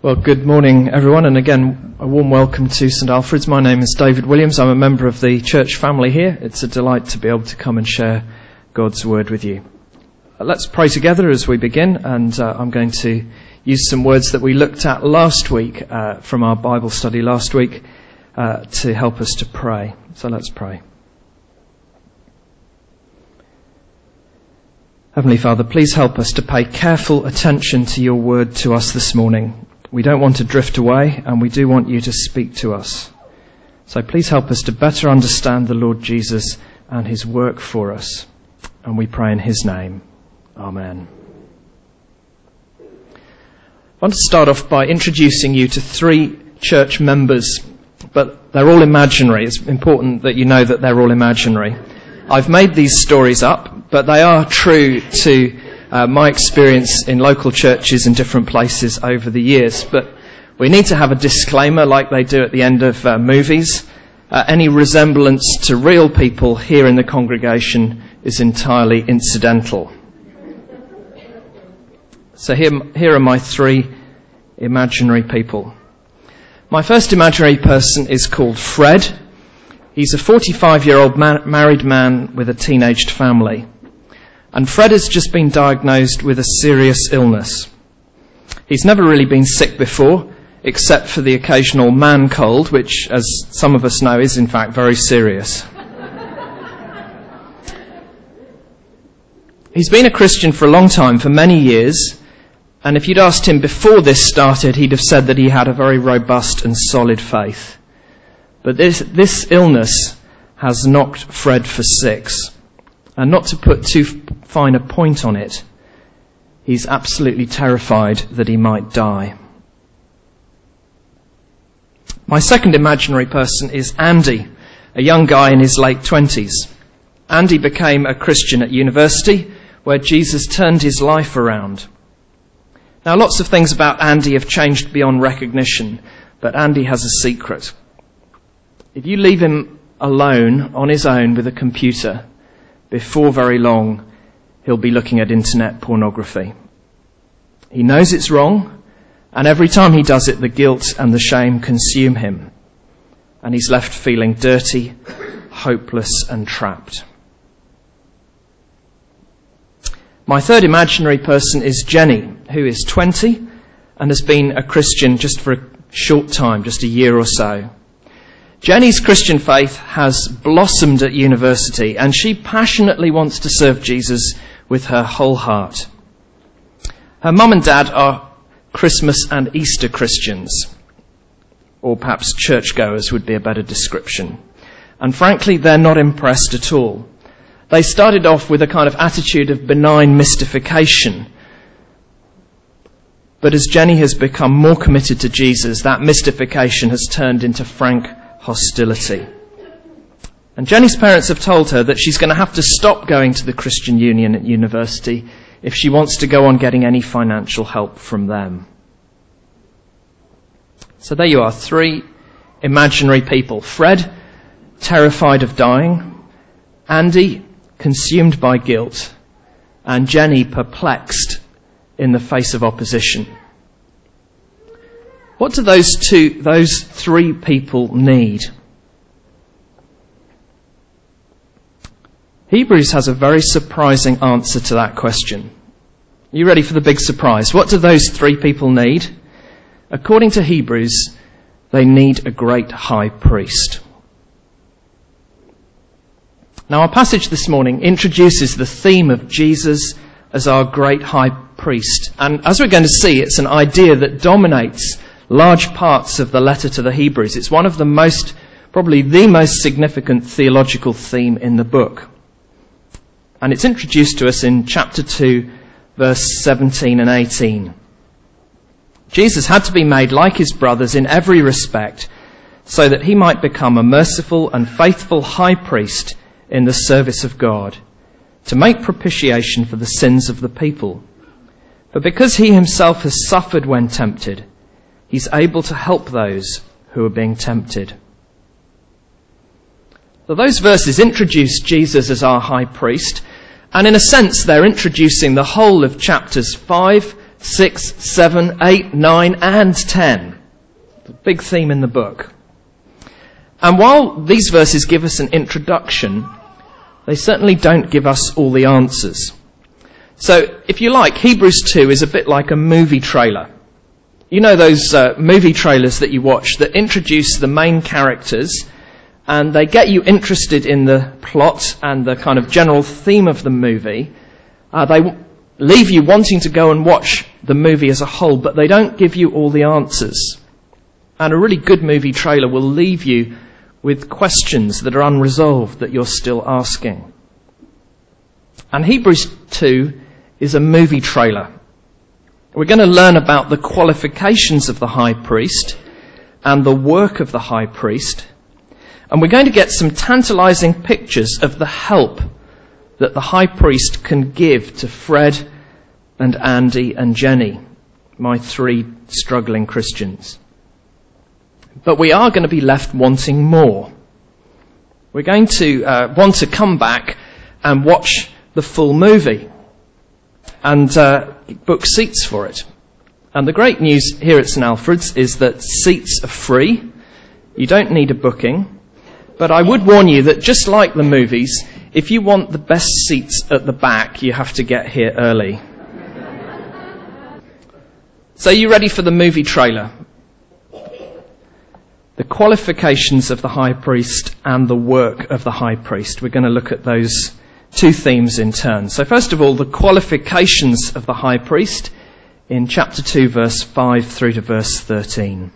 Well, good morning, everyone, and again, a warm welcome to St Alfred's. My name is David Williams. I'm a member of the church family here. It's a delight to be able to come and share God's Word with you. Let's pray together as we begin, and I'm going to use some words that we looked at last week from our Bible study last week to help us to pray. So let's pray. Heavenly Father, please help us to pay careful attention to your word to us this morning. We don't want to drift away, and we do want you to speak to us. So please help us to better understand the Lord Jesus and his work for us. And we pray in his name. Amen. I want to start off by introducing you to three church members, but they're all imaginary. It's important that you know that they're all imaginary. I've made these stories up, but they are true to my experience in local churches in different places over the years. But we need to have a disclaimer like they do at the end of movies. Any resemblance to real people here in the congregation is entirely incidental. So here are my three imaginary people. My first imaginary person is called Fred. He's a 45-year-old married man with a teenaged family. And Fred has just been diagnosed with a serious illness. He's never really been sick before, except for the occasional man cold, which, as some of us know, is in fact very serious. He's been a Christian for a long time, for many years, and if you'd asked him before this started, he'd have said that he had a very robust and solid faith. But this illness has knocked Fred for six. And not to put too fine a point on it, he's absolutely terrified that he might die. My second imaginary person is Andy, a young guy in his late 20s. Andy became a Christian at university, where Jesus turned his life around. Now, lots of things about Andy have changed beyond recognition, but Andy has a secret. If you leave him alone on his own with a computer, before very long, he'll be looking at internet pornography. He knows it's wrong, and every time he does it, the guilt and the shame consume him. And he's left feeling dirty, hopeless, and trapped. My third imaginary person is Jenny, who is 20 and has been a Christian just for a short time, just a year or so. Jenny's Christian faith has blossomed at university, and she passionately wants to serve Jesus with her whole heart. Her mum and dad are Christmas and Easter Christians, or perhaps churchgoers would be a better description. And frankly, they're not impressed at all. They started off with a kind of attitude of benign mystification. But as Jenny has become more committed to Jesus, that mystification has turned into frank hostility. And Jenny's parents have told her that she's going to have to stop going to the Christian Union at university if she wants to go on getting any financial help from them. So there you are, three imaginary people. Fred, terrified of dying. Andy, consumed by guilt. And Jenny, perplexed in the face of opposition. What do those three people need? Hebrews has a very surprising answer to that question. Are you ready for the big surprise? What do those three people need? According to Hebrews, they need a great high priest. Now, our passage this morning introduces the theme of Jesus as our great high priest. And as we're going to see, it's an idea that dominates large parts of the letter to the Hebrews. It's one of probably the most significant theological theme in the book. And it's introduced to us in chapter 2, verse 17 and 18. Jesus had to be made like his brothers in every respect, so that he might become a merciful and faithful high priest in the service of God, to make propitiation for the sins of the people. But because he himself has suffered when tempted, he's able to help those who are being tempted. So those verses introduce Jesus as our high priest, and in a sense they're introducing the whole of chapters 5 6, 7, 8, 9, and 10. The big theme in the book. And while these verses give us an introduction, they certainly don't give us all the answers. So, if you like, Hebrews 2 is a bit like a movie trailer. You know those movie trailers that you watch that introduce the main characters and they get you interested in the plot and the kind of general theme of the movie. They leave you wanting to go and watch the movie as a whole, but they don't give you all the answers. And a really good movie trailer will leave you with questions that are unresolved that you're still asking. And Hebrews 2 is a movie trailer. We're going to learn about the qualifications of the high priest and the work of the high priest. And we're going to get some tantalizing pictures of the help that the high priest can give to Fred and Andy and Jenny, my 3 struggling Christians. But we are going to be left wanting more. We're going to want to come back and watch the full movie and book seats for it. And the great news here at St Alfred's is that seats are free. You don't need a booking. But I would warn you that just like the movies, if you want the best seats at the back, you have to get here early. So are you ready for the movie trailer? The qualifications of the high priest and the work of the high priest. We're going to look at those 2 themes in turn. So first of all, the qualifications of the high priest in chapter 2, verse 5 through to verse 13.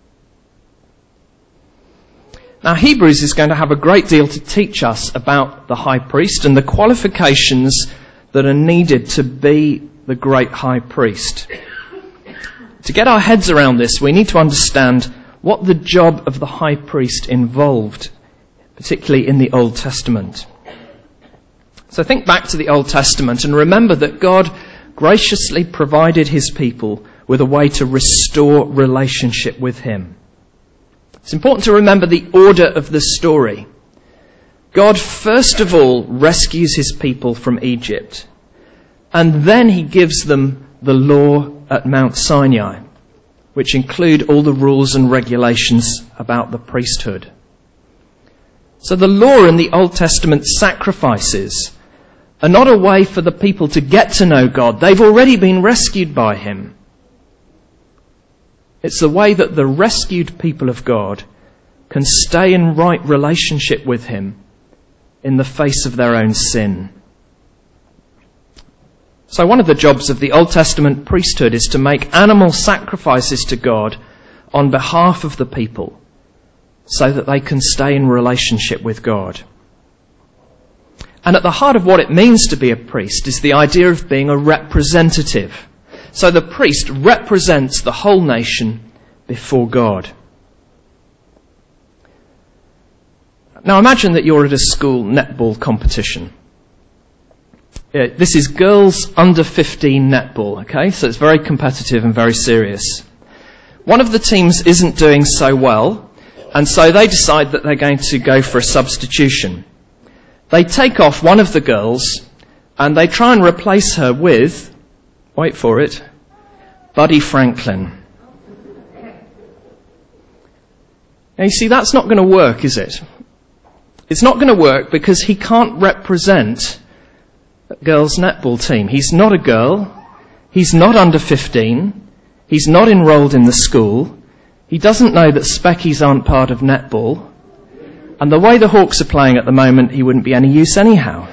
Now, Hebrews is going to have a great deal to teach us about the high priest and the qualifications that are needed to be the great high priest. To get our heads around this, we need to understand what the job of the high priest involved, particularly in the Old Testament. So think back to the Old Testament and remember that God graciously provided his people with a way to restore relationship with him. It's important to remember the order of the story. God first of all rescues his people from Egypt, and then he gives them the law at Mount Sinai, which include all the rules and regulations about the priesthood. So the law in the Old Testament sacrifices are not a way for the people to get to know God. They've already been rescued by him. It's the way that the rescued people of God can stay in right relationship with him in the face of their own sin. So one of the jobs of the Old Testament priesthood is to make animal sacrifices to God on behalf of the people so that they can stay in relationship with God. And at the heart of what it means to be a priest is the idea of being a representative. So the priest represents the whole nation before God. Now imagine that you're at a school netball competition. This is girls under 15 netball, okay? So it's very competitive and very serious. One of the teams isn't doing so well, and so they decide that they're going to go for a substitution. They take off one of the girls, and they try and replace her with, wait for it, Buddy Franklin. Now you see, that's not going to work, is it? It's not going to work because he can't represent girls' netball team. He's not a girl. He's not under 15. He's not enrolled in the school. He doesn't know that Speckies aren't part of netball. And the way the Hawks are playing at the moment, he wouldn't be any use anyhow.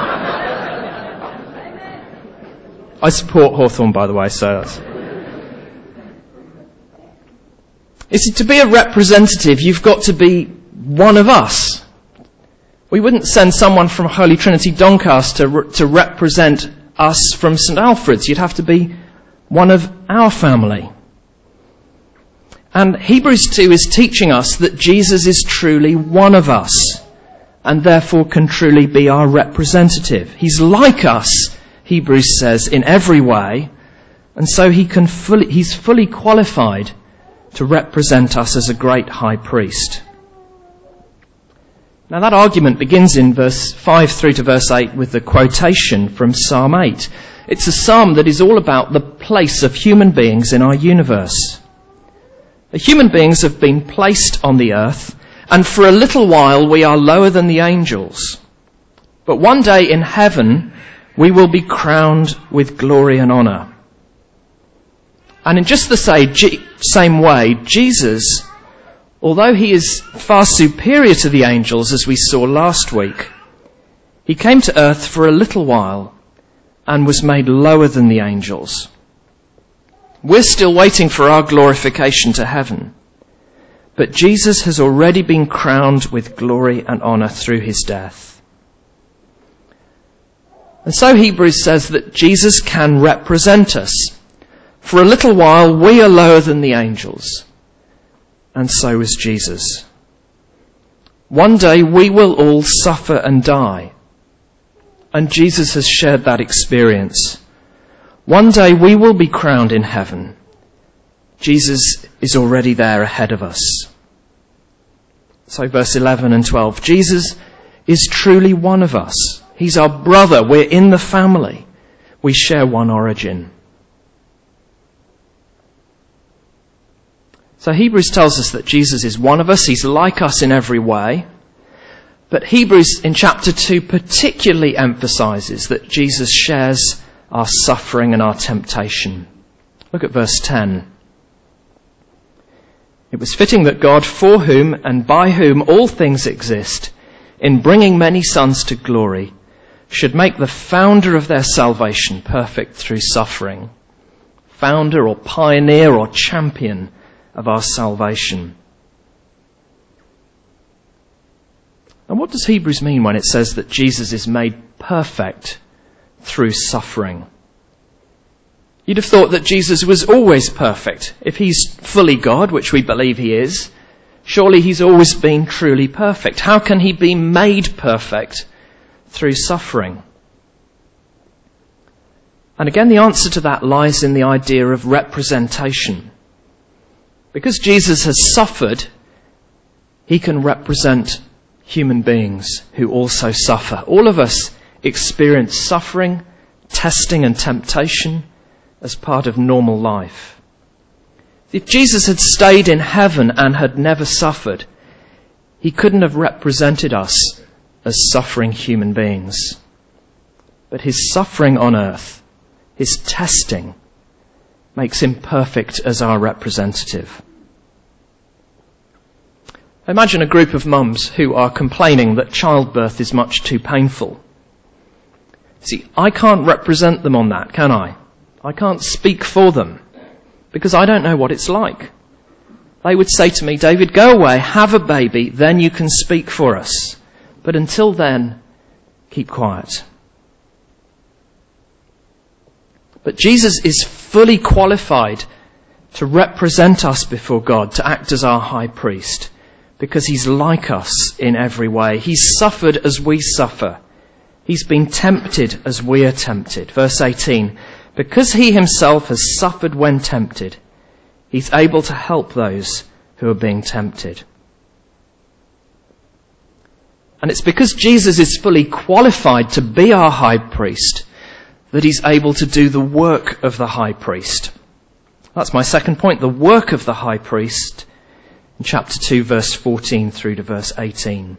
I support Hawthorn, by the way, so that's... You see, to be a representative, you've got to be one of us. We wouldn't send someone from Holy Trinity Doncaster to represent us from St Alfred's. You'd have to be one of our family. And Hebrews 2 is teaching us that Jesus is truly one of us and therefore can truly be our representative. He's like us, Hebrews says, in every way, and so he's fully qualified to represent us as a great high priest. Now that argument begins in verse 5 through to verse 8 with the quotation from Psalm 8. It's a psalm that is all about the place of human beings in our universe. The human beings have been placed on the earth, and for a little while we are lower than the angels. But one day in heaven, we will be crowned with glory and honour. And in just the same way, Jesus, although he is far superior to the angels, as we saw last week, he came to earth for a little while and was made lower than the angels. We're still waiting for our glorification to heaven, but Jesus has already been crowned with glory and honour through his death. And so Hebrews says that Jesus can represent us. For a little while, we are lower than the angels, and so is Jesus. One day, we will all suffer and die, and Jesus has shared that experience. One day, we will be crowned in heaven. Jesus is already there ahead of us. So verse 11 and 12, Jesus is truly one of us. He's our brother. We're in the family. We share one origin. So Hebrews tells us that Jesus is one of us. He's like us in every way. But Hebrews in chapter 2 particularly emphasises that Jesus shares our suffering and our temptation. Look at verse 10. It was fitting that God, for whom and by whom all things exist, in bringing many sons to glory, should make the founder of their salvation perfect through suffering. Founder or pioneer or champion of our salvation. And what does Hebrews mean when it says that Jesus is made perfect through suffering? You'd have thought that Jesus was always perfect. If he's fully God, which we believe he is, surely he's always been truly perfect. How can he be made perfect through suffering? And again, the answer to that lies in the idea of representation. Because Jesus has suffered, he can represent human beings who also suffer. All of us experience suffering, testing and temptation as part of normal life. If Jesus had stayed in heaven and had never suffered, he couldn't have represented us as suffering human beings. But his suffering on earth, his testing, makes him perfect as our representative. Imagine a group of mums who are complaining that childbirth is much too painful. See, I can't represent them on that, can I? I can't speak for them because I don't know what it's like. They would say to me, David, go away, have a baby, then you can speak for us. But until then, keep quiet. But Jesus is fully qualified to represent us before God, to act as our high priest, because he's like us in every way. He's suffered as we suffer. He's been tempted as we are tempted. Verse 18, because he himself has suffered when tempted, he's able to help those who are being tempted. And it's because Jesus is fully qualified to be our high priest that he's able to do the work of the high priest. That's my second point, the work of the high priest in chapter 2, verse 14 through to verse 18.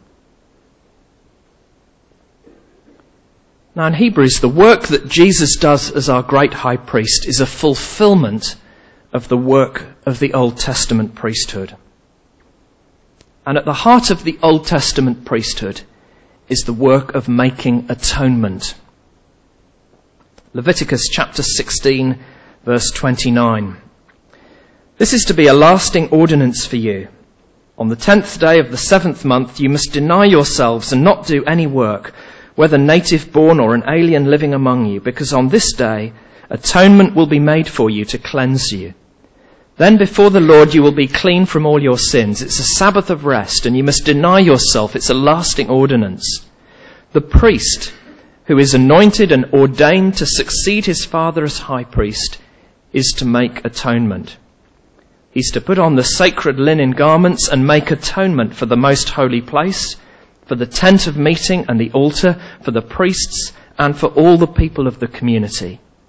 Now in Hebrews, the work that Jesus does as our great high priest is a fulfillment of the work of the Old Testament priesthood. And at the heart of the Old Testament priesthood is the work of making atonement. Leviticus chapter 16, verse 29. This is to be a lasting ordinance for you. On the 10th day of the 7th month, you must deny yourselves and not do any work, whether native born or an alien living among you, because on this day atonement will be made for you to cleanse you. Then before the Lord you will be clean from all your sins. It's a Sabbath of rest, and you must deny yourself. It's a lasting ordinance. The priest, who is anointed and ordained to succeed his father as high priest, is to make atonement. He's to put on the sacred linen garments and make atonement for the most holy place, for the tent of meeting and the altar, for the priests, and for all the people of the community.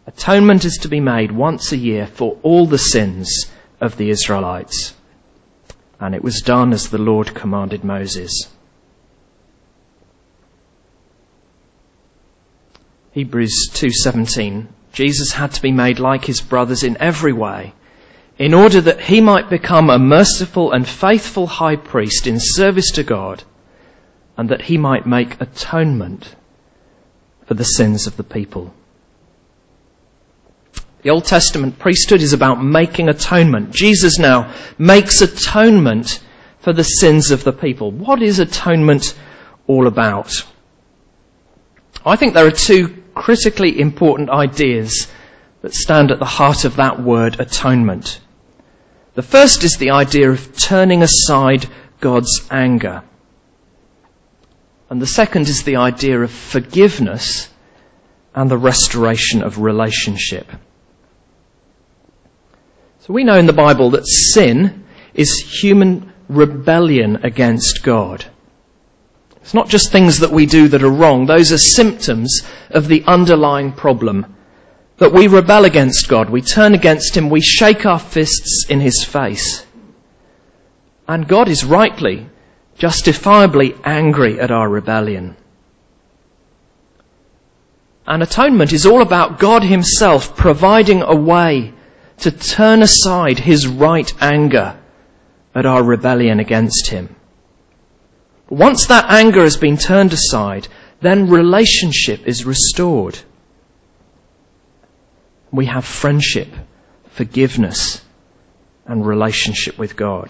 Atonement is to be made once a year for all the sins of the Israelites. And it was done as the Lord commanded Moses. Hebrews 2:17. Jesus had to be made like his brothers in every way, in order that he might become a merciful and faithful high priest in service to God, and that he might make atonement for the sins of the people. The Old Testament priesthood is about making atonement. Jesus now makes atonement for the sins of the people. What is atonement all about? I think there are two critically important ideas that stand at the heart of that word, atonement. The first is the idea of turning aside God's anger. And the second is the idea of forgiveness and the restoration of relationship. So we know in the Bible that sin is human rebellion against God. It's not just things that we do that are wrong. Those are symptoms of the underlying problem. That we rebel against God. We turn against him. We shake our fists in his face. And God is rightly, justifiably angry at our rebellion. And atonement is all about God himself providing a way to turn aside his right anger at our rebellion against him. Once that anger has been turned aside, then relationship is restored. We have friendship, forgiveness, and relationship with God.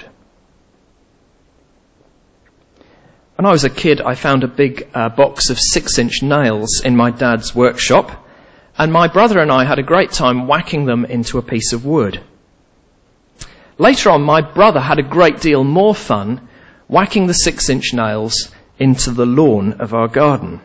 When I was a kid, I found a big box of 6-inch nails in my dad's workshop, and my brother and I had a great time whacking them into a piece of wood. Later on, my brother had a great deal more fun whacking the 6-inch nails into the lawn of our garden.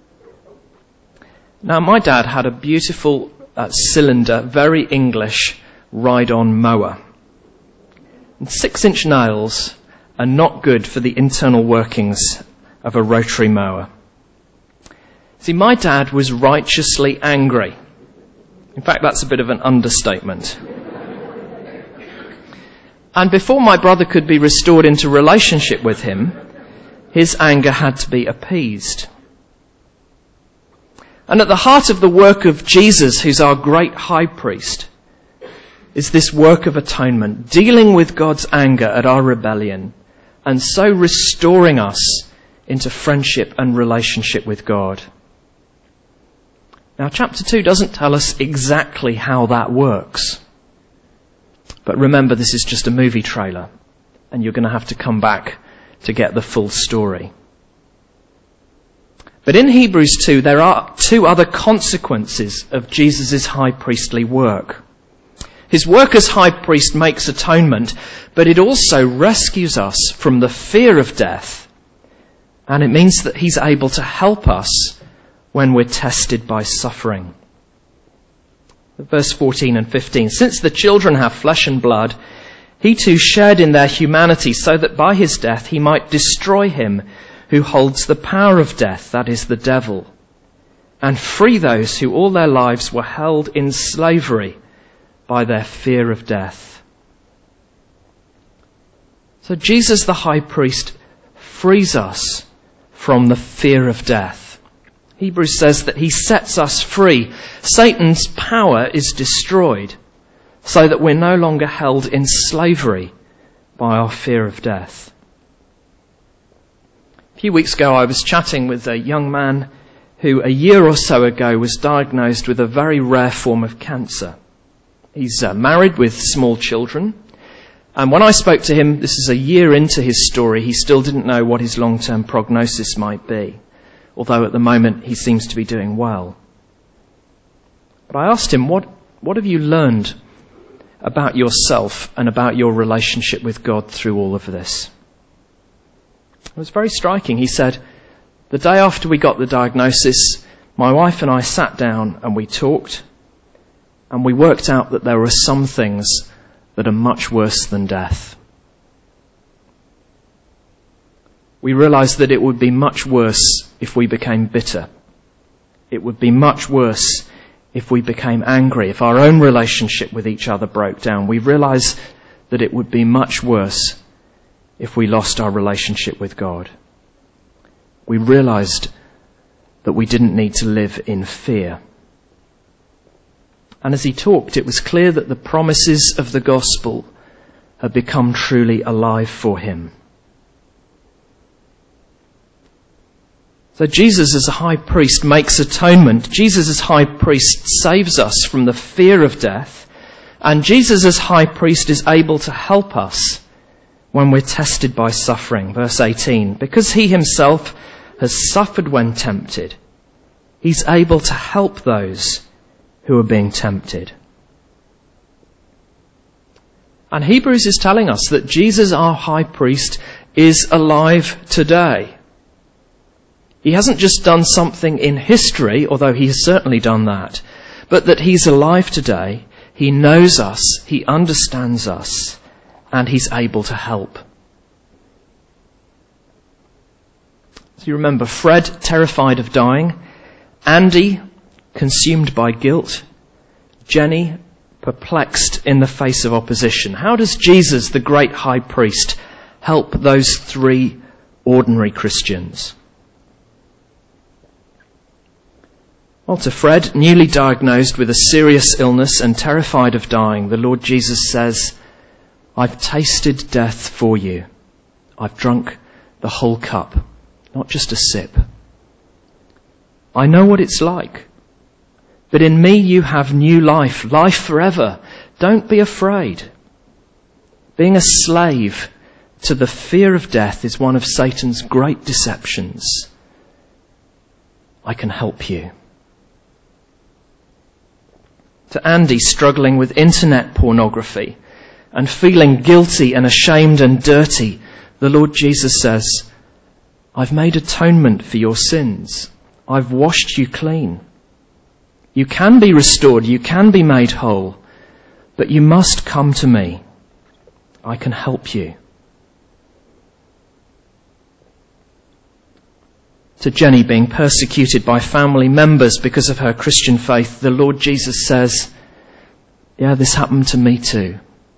Now, my dad had a beautiful cylinder, very English, ride-on mower. And 6-inch nails are not good for the internal workings of a rotary mower. See, my dad was righteously angry. In fact, that's a bit of an understatement. And before my brother could be restored into relationship with him, his anger had to be appeased. And at the heart of the work of Jesus, who's our great high priest, is this work of atonement, dealing with God's anger at our rebellion, and so restoring us into friendship and relationship with God. Now, chapter 2 doesn't tell us exactly how that works. But remember, this is just a movie trailer, and you're going to have to come back to get the full story. But in Hebrews 2, there are two other consequences of Jesus' high priestly work. His work as high priest makes atonement, but it also rescues us from the fear of death, and it means that he's able to help us when we're tested by suffering. Verse 14 and 15. Since the children have flesh and blood, he too shared in their humanity, so that by his death he might destroy him who holds the power of death, that is the devil, and free those who all their lives were held in slavery by their fear of death. So Jesus the high priest frees us from the fear of death. Hebrews says that he sets us free. Satan's power is destroyed so that we're no longer held in slavery by our fear of death. A few weeks ago, I was chatting with a young man who a year or so ago was diagnosed with a very rare form of cancer. He's married with small children. And when I spoke to him, this is a year into his story, he still didn't know what his long-term prognosis might be. Although at the moment he seems to be doing well. But I asked him, what have you learned about yourself and about your relationship with God through all of this? It was very striking. He said, the day after we got the diagnosis, my wife and I sat down and we talked, and we worked out that there are some things that are much worse than death. We realized that it would be much worse if we became bitter. It would be much worse if we became angry, if our own relationship with each other broke down. We realize that it would be much worse if we lost our relationship with God. We realized that we didn't need to live in fear. And as he talked, it was clear that the promises of the gospel had become truly alive for him. So Jesus as a high priest makes atonement. Jesus as high priest saves us from the fear of death. And Jesus as high priest is able to help us when we're tested by suffering. Verse 18, because he himself has suffered when tempted, he's able to help those who are being tempted. And Hebrews is telling us that Jesus, our high priest, is alive today. He hasn't just done something in history, although he has certainly done that, but that he's alive today. He knows us, he understands us, and he's able to help. So you remember Fred, terrified of dying, Andy, consumed by guilt, Jenny, perplexed in the face of opposition. How does Jesus, the great high priest, help those three ordinary Christians? Well, to Fred, newly diagnosed with a serious illness and terrified of dying, the Lord Jesus says, I've tasted death for you. I've drunk the whole cup, not just a sip. I know what it's like. But in me you have new life, life forever. Don't be afraid. Being a slave to the fear of death is one of Satan's great deceptions. I can help you. To Andy, struggling with internet pornography and feeling guilty and ashamed and dirty, the Lord Jesus says, I've made atonement for your sins. I've washed you clean. You can be restored, you can be made whole, but you must come to me. I can help you. To Jenny, being persecuted by family members because of her Christian faith, the Lord Jesus says, yeah, this happened to me too.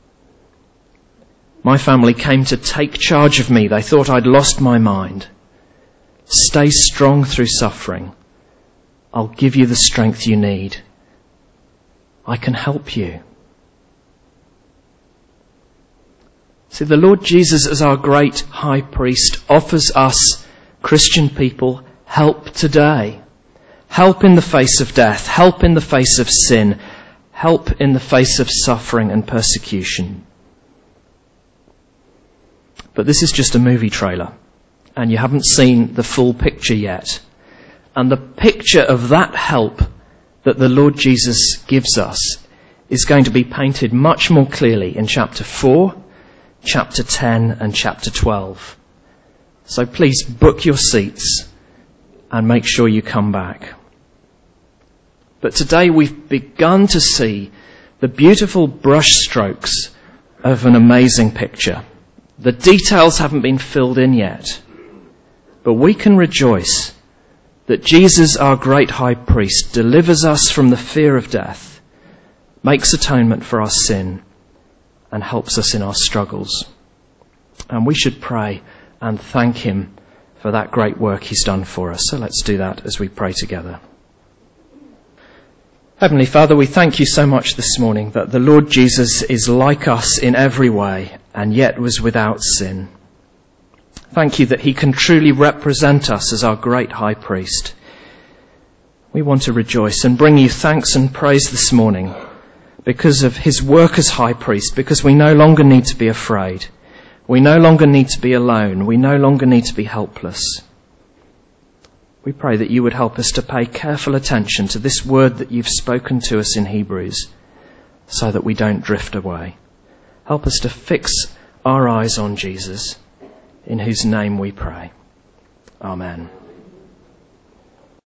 My family came to take charge of me. They thought I'd lost my mind. Stay strong through suffering. I'll give you the strength you need. I can help you. See, the Lord Jesus as our great high priest offers us, Christian people, help today. Help in the face of death. Help in the face of sin. Help in the face of suffering and persecution. But this is just a movie trailer, and you haven't seen the full picture yet. And the picture of that help that the Lord Jesus gives us is going to be painted much more clearly in chapter 4, chapter 10 and chapter 12. So please book your seats and make sure you come back. But today we've begun to see the beautiful brush strokes of an amazing picture. The details haven't been filled in yet, but we can rejoice that Jesus, our great high priest, delivers us from the fear of death, makes atonement for our sin, and helps us in our struggles. And we should pray and thank him for that great work he's done for us. So let's do that as we pray together. Heavenly Father, we thank you so much this morning that the Lord Jesus is like us in every way and yet was without sin. Thank you that he can truly represent us as our great high priest. We want to rejoice and bring you thanks and praise this morning because of his work as high priest, because we no longer need to be afraid. We no longer need to be alone. We no longer need to be helpless. We pray that you would help us to pay careful attention to this word that you've spoken to us in Hebrews so that we don't drift away. Help us to fix our eyes on Jesus, in whose name we pray. Amen.